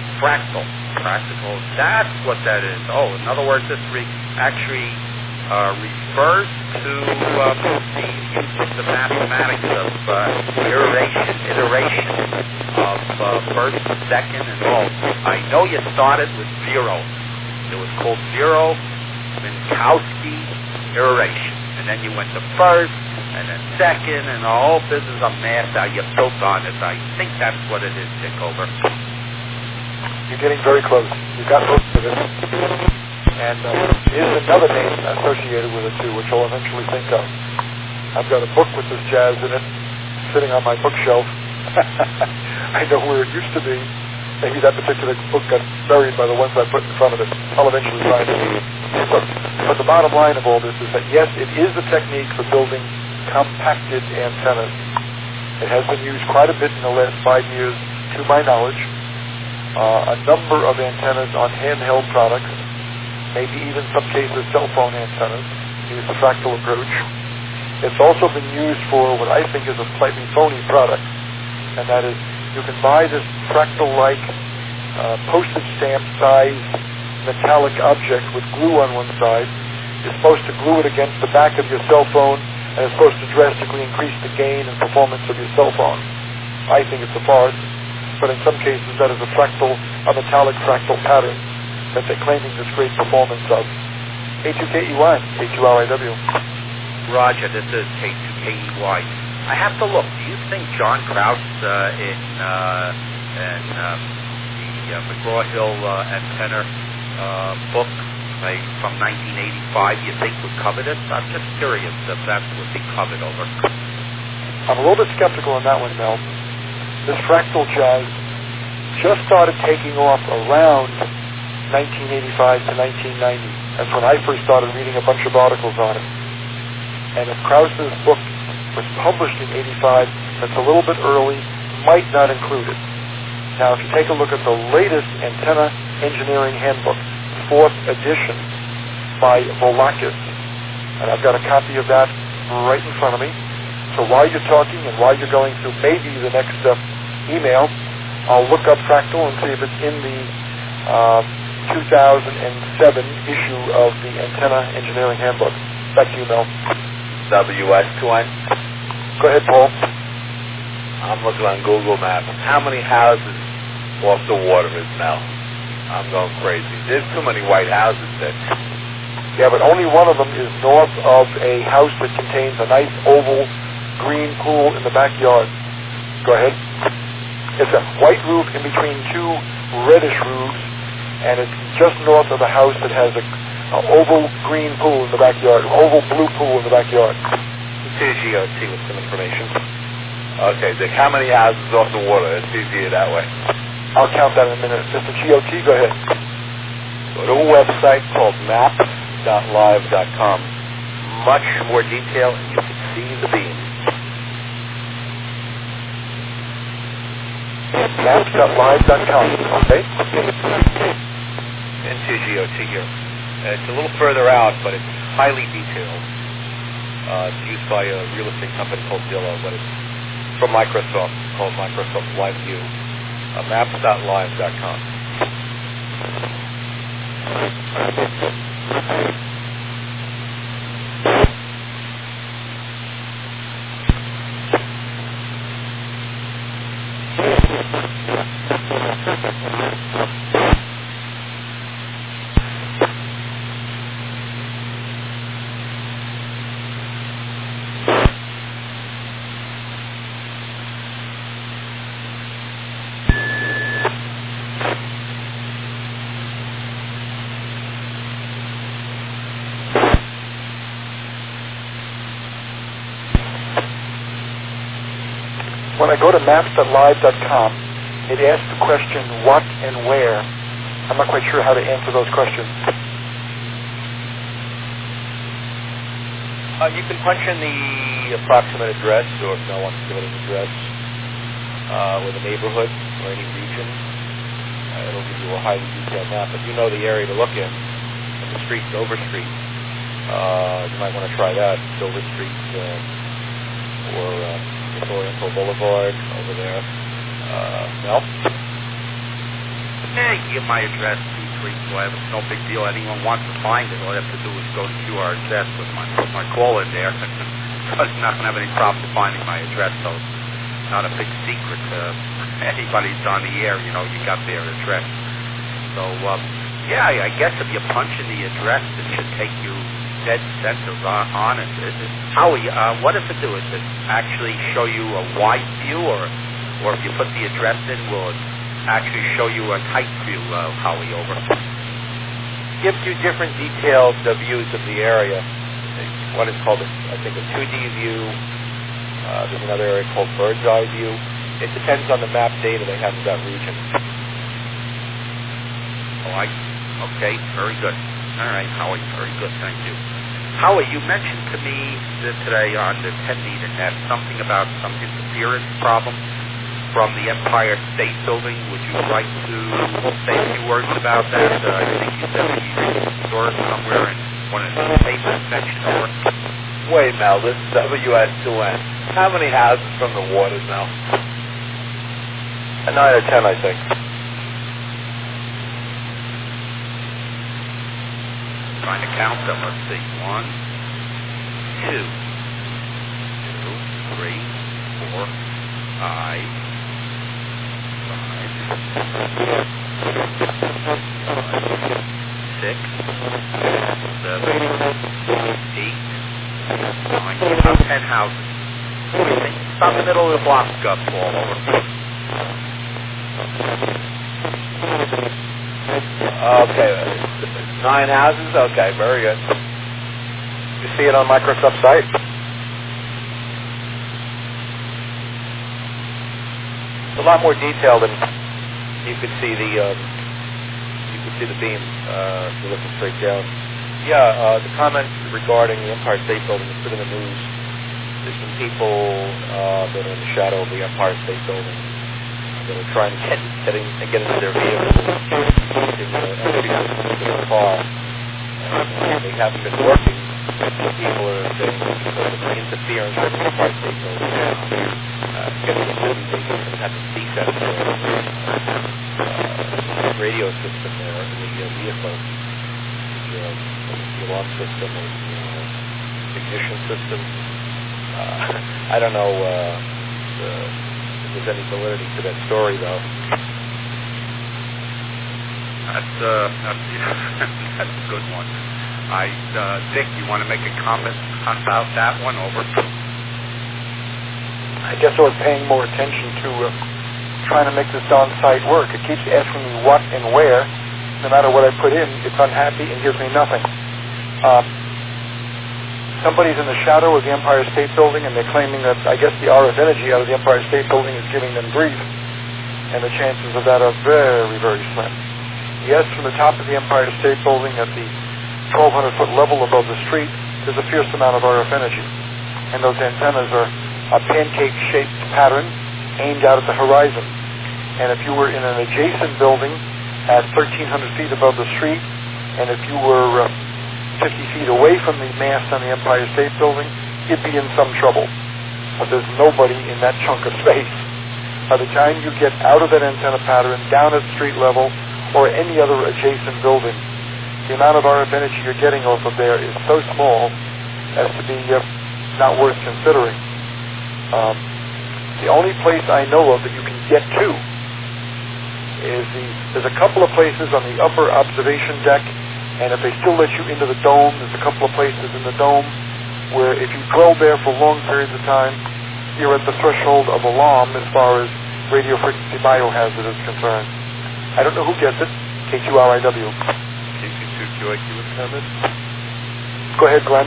That's what that is. Oh, in other words, this actually refers to the mathematics of iteration of first, second, and all. I know you started with zero. It was called zero Minkowski iteration, and then you went to first, and then second, and the whole business of math that you built on it. I think that's what it is, Dick. Over. You're getting very close. You got most of it. And there is another name associated with it, too, which I'll eventually think of. I've got a book with this jazz in it sitting on my bookshelf. I know where it used to be. Maybe that particular book got buried by the ones I put in front of it. I'll eventually find it. But the bottom line of all this is that, yes, it is a technique for building compacted antennas. It has been used quite a bit in the last 5 years, to my knowledge. A number of antennas on handheld products, maybe even some cases cell phone antennas, use the fractal approach. It's also been used for what I think is a slightly phony product, and that is you can buy this fractal-like postage stamp size metallic object with glue on one side. You're supposed to glue it against the back of your cell phone, and it's supposed to drastically increase the gain and performance of your cell phone. I think it's a farce, but in some cases that is a metallic fractal pattern that they're claiming this great performance of. K2KEY, K2RIW. Roger, this is K2KEY. I have to look. Do you think John Krause in the McGraw-Hill antenna book from 1985, you think would cover this? I'm just curious if that would be covered over. I'm a little bit skeptical on that one, Mel. This fractal jazz just started taking off around 1985 to 1990. That's when I first started reading a bunch of articles on it. And if Krause's book was published in 85, that's a little bit early, might not include it. Now, if you take a look at the latest Antenna Engineering Handbook, 4th edition by Volakis, and I've got a copy of that right in front of me. So while you're talking and while you're going through maybe the next email, I'll look up fractal and see if it's in the 2007 issue of the Antenna Engineering Handbook. Back to you, Mel. WS2N. Go ahead, Paul. I'm looking on Google Maps. How many houses off the water is Mel? I'm going crazy. There's too many white houses there. Yeah, but only one of them is north of a house that contains a nice oval green pool in the backyard. Go ahead. It's a white roof in between two reddish roofs, and it's just north of a house that has an oval green pool in the backyard, oval blue pool in the backyard. Here's GOT with some information. Okay, Dick, how many houses off the water? It's easier that way. I'll count that in a minute. Mr. GOT, go ahead. Go to a website called maps.live.com. Much more detail, and you can see the beam. Maps.live.com, okay? Into GOT here. It's a little further out, but it's highly detailed. It's used by a real estate company called Zillow, but it's from Microsoft, called Microsoft Live View. Maps.live.com. When I go to maps.live.com, it asks the question, what and where. I'm not quite sure how to answer those questions. You can punch in the approximate address, or if no one wants to give it an address, or the neighborhood, or any region. It'll give you a highly detailed map. If you know the area to look in, and the street, Dover Street, you might want to try that. Dover Street, or Oriental Boulevard over there. Mel? Hey, give my address, 232. It's no big deal. Anyone wants to find it, all they have to do is go to QRZ with my call in there. I'm not going to have any problem finding my address, so it's not a big secret to anybody that's on the air. You know, you got their address. So, yeah, I guess if you punch in the address, it should take you dead center on it. Howie, what does it do? Does it actually show you a wide view, or if you put the address in, will it actually show you a tight view, Howie, over? Gives you different detailed views of the area. what is called, I think, a 2D view. There's another area called bird's eye view. It depends on the map data they have of that region. Okay, very good. All right, Howie, very good, thank you. Howie, you mentioned to me today on the 10-meter net something about some interference problem from the Empire State Building. Would you like to say a few words about that? I think you said that you saw it somewhere in one of the newspapers section over. Wait, Mel, this is WS2N. How many houses from the waters, Mel? 9 or 10, I think. Trying to count them. Let's see. 1, 2, 3, 4, 5, 6, 7, 8, 9, about 10 houses. About the middle of the block got all over. Okay, 9 houses? Okay, very good. You see it on Microsoft site? It's a lot more detailed than you could see the beam if you're looking straight down. Yeah, the comment regarding the Empire State Building has been in the news. There's some people that are in the shadow of the Empire State Building that are trying to get into their vehicles in the car. And they haven't been working. People are saying because of the interference with the Empire State Building. Getting the movie, they even have to reset the radio system there in the vehicle. The alarm system or the ignition system. I don't know if there's any validity to that story, though. That's a good one. Dick, you want to make a comment about that one? Over. I guess I was paying more attention to trying to make this on-site work. It keeps asking me what and where. No matter what I put in, it's unhappy and gives me nothing. Somebody's in the shadow of the Empire State Building, and they're claiming that, I guess, the RF energy out of the Empire State Building is giving them grief. And the chances of that are very, very slim. Yes, from the top of the Empire State Building at the 1,200-foot level above the street, there's a fierce amount of RF energy. And those antennas are a pancake-shaped pattern aimed out at the horizon. And if you were in an adjacent building at 1,300 feet above the street, and if you were 50 feet away from the mast on the Empire State Building, you'd be in some trouble. But there's nobody in that chunk of space. By the time you get out of that antenna pattern, down at street level, or any other adjacent building, the amount of RF energy you're getting off of there is so small as to be not worth considering. The only place I know of that you can get to is there's a couple of places on the upper observation deck, and if they still let you into the dome, there's a couple of places in the dome where if you dwell there for long periods of time, you're at the threshold of alarm as far as radio frequency biohazard is concerned. I don't know who gets it. KQRIW. KQ2QIQ with comment? Go ahead, Glenn.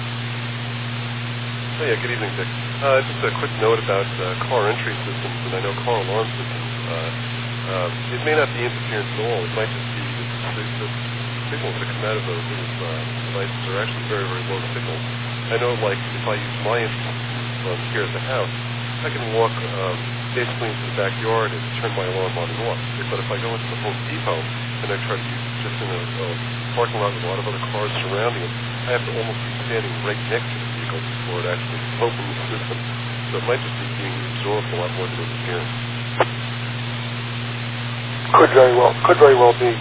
Oh, yeah, good evening, Dick. Just a quick note about car entry systems, and I know car alarm systems. It may not be interference at all. It might just be the signals that come out of those little devices are actually very, very low signals. I know, like, if I use my entry system here at the house, I can walk basically into the backyard and turn my alarm on and off. But if I go into the Home Depot and I try to use it just in a parking lot with a lot of other cars surrounding it, I have to almost be standing right next to the vehicle before it actually opens the system. So it might just be being absorbed a lot more than interference. Could very well be.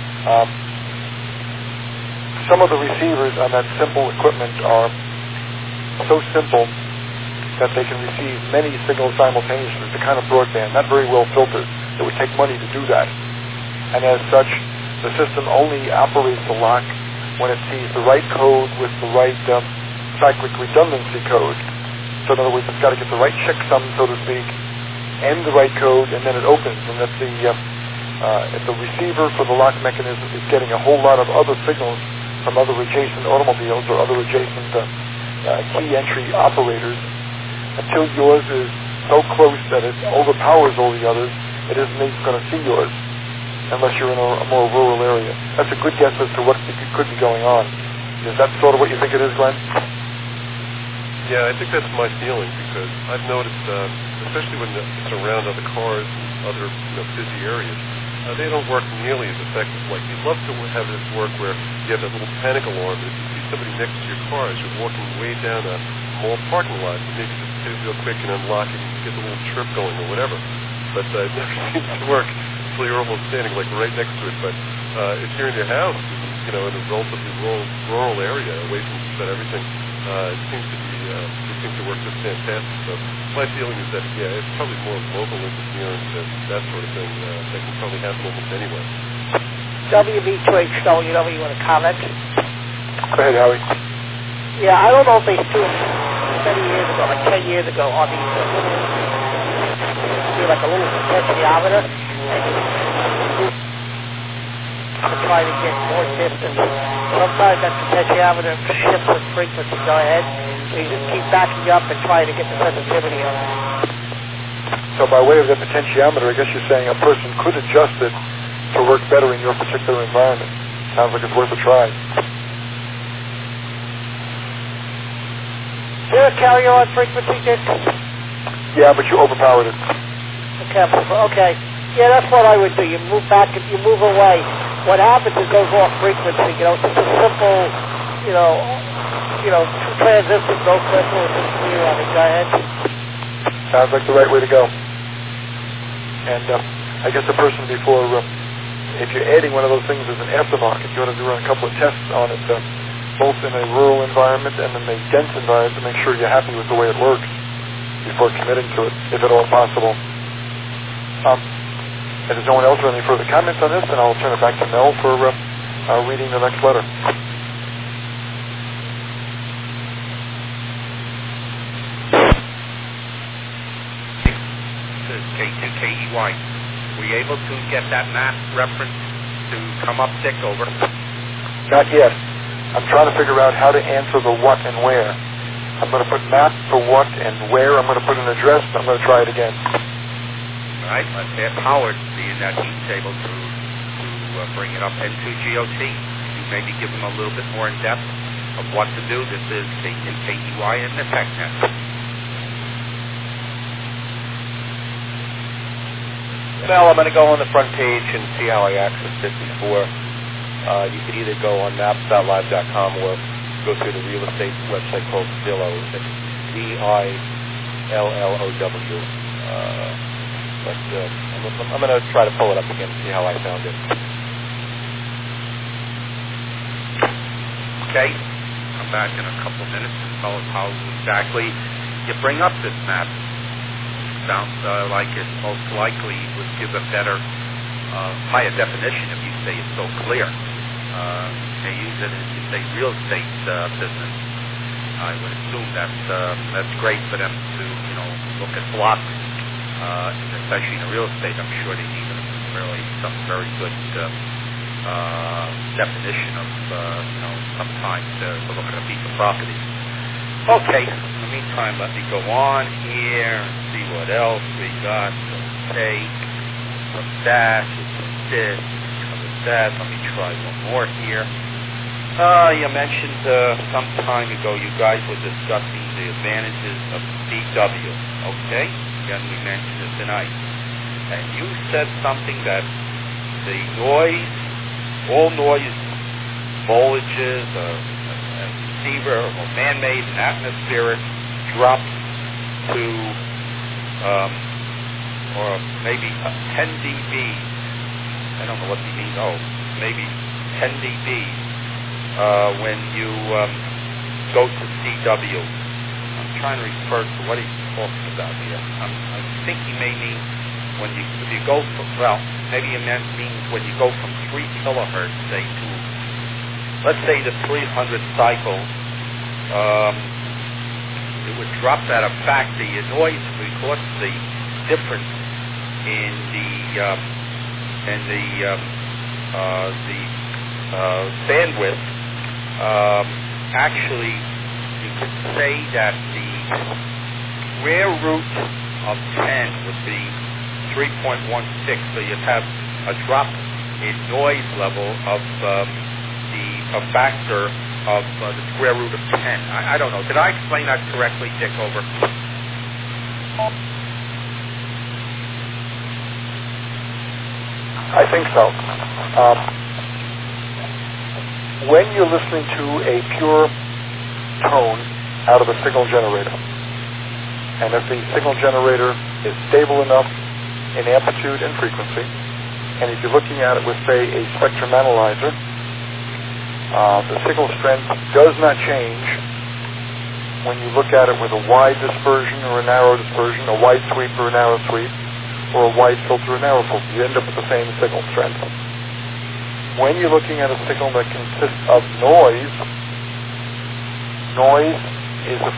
Some of the receivers on that simple equipment are so simple that they can receive many signals simultaneously. It's a kind of broadband, not very well filtered. It would take money to do that. And as such, the system only operates the lock when it sees the right code with the right cyclic redundancy code. So in other words, it's got to get the right checksum, so to speak, and the right code, and then it opens. And if the receiver for the lock mechanism is getting a whole lot of other signals from other adjacent automobiles or other adjacent key entry operators until yours is so close that it overpowers all the others. It isn't even going to see yours unless you're in a more rural area. That's a good guess as to what could be going on. Is that sort of what you think it is, Glenn? Yeah, I think that's my feeling because I've noticed, especially when it's around other cars and other busy areas, they don't work nearly as effective. Like you'd love to have it work where you have that little panic alarm. If you see somebody next to your car as you're walking way down a mall parking lot, maybe just do it real quick and unlock it and get the little trip going or whatever. But it never seems to work until you're almost standing like right next to it. But if you're in your house, in a relatively rural area, away from just about everything, it seems to work just fantastic. So my feeling is that it's probably more local interference and that sort of thing that can probably happen almost anywhere. WB2H Stone, you want to comment? Go ahead, Howie. Yeah, I don't know if they do many years ago, like 10 years ago, on these like a little potentiometer to try to get more distance. Sometimes that potentiometer shifts the frequency. Go ahead. So you just keep backing up and trying to get the sensitivity up. So by way of the potentiometer, I guess you're saying a person could adjust it to work better in your particular environment. Sounds like it's worth a try. Is there a carrier on frequency, Dick? Yeah, but you overpowered it. Okay. Yeah, that's what I would do. You move back, you move away. What happens is it goes off frequency. It's just a simple, two transistors, no crystal, and just clear on it. Go ahead. Sounds like the right way to go. And I guess the person before, if you're adding one of those things as an aftermarket, you ought to run a couple of tests on it, both in a rural environment and in a dense environment to make sure you're happy with the way it works before committing to it, if at all possible. If there's no one else with any further comments on this, then I'll turn it back to Mel for reading the next letter. This is K2KEY. Were you able to get that map reference to come up, Dick, over? Not yet. I'm trying to figure out how to answer the what and where. I'm going to put map for what and where. I'm going to put an address, but I'm going to try it again. All right, let's ask Howard, being that he's able to bring it up into GOT. You maybe give him a little bit more in depth of what to do. This is K2KEY and the TechNet. Well, I'm going to go on the front page and see how I accessed it before. You could either go on maps.live.com or go through the real estate website called Zillow. It's ZILLOW. But I'm going to try to pull it up again and see how I found it. Okay, come back in a couple of minutes and tell us how exactly you bring up this map. Sounds like it most likely would give a better, higher definition if you say it's so clear. You may use it in, say, real estate business. I would assume that's great for them to, look at blocks. Especially in real estate, I'm sure they need really some very good definition of, sometimes to look at a piece of property. Okay, in the meantime, let me go on here and see what else we got. Okay, from that, this, cover that. Let me try one more here. You mentioned some time ago you guys were discussing the advantages of CW. Okay? Again, we mentioned it tonight. And you said something that the noise, all noise, voltages, receiver, or man-made and atmospheric drops to, or maybe 10 dB. I don't know what you mean. Oh, maybe 10 dB when you go to CW. I'm trying to refer to what he's talking about here. I think he may mean if you go from, maybe he means when you go from 3 kilohertz, say, to, let's say, the 300 cycles, it would drop that a factor. Your noise, because the difference in the bandwidth, actually, you could say that the square root of 10 would be 3.16, so you'd have a drop in noise level of a factor of the square root of 10. I don't know. Did I explain that correctly, Dick? Over. I think so. When you're listening to a pure tone out of a signal generator, and if the signal generator is stable enough in amplitude and frequency, and if you're looking at it with, say, a spectrum analyzer, the signal strength does not change when you look at it with a wide dispersion or a narrow dispersion, a wide sweep or a narrow sweep, or a wide filter or a narrow filter. You end up with the same signal strength. When you're looking at a signal that consists of noise is a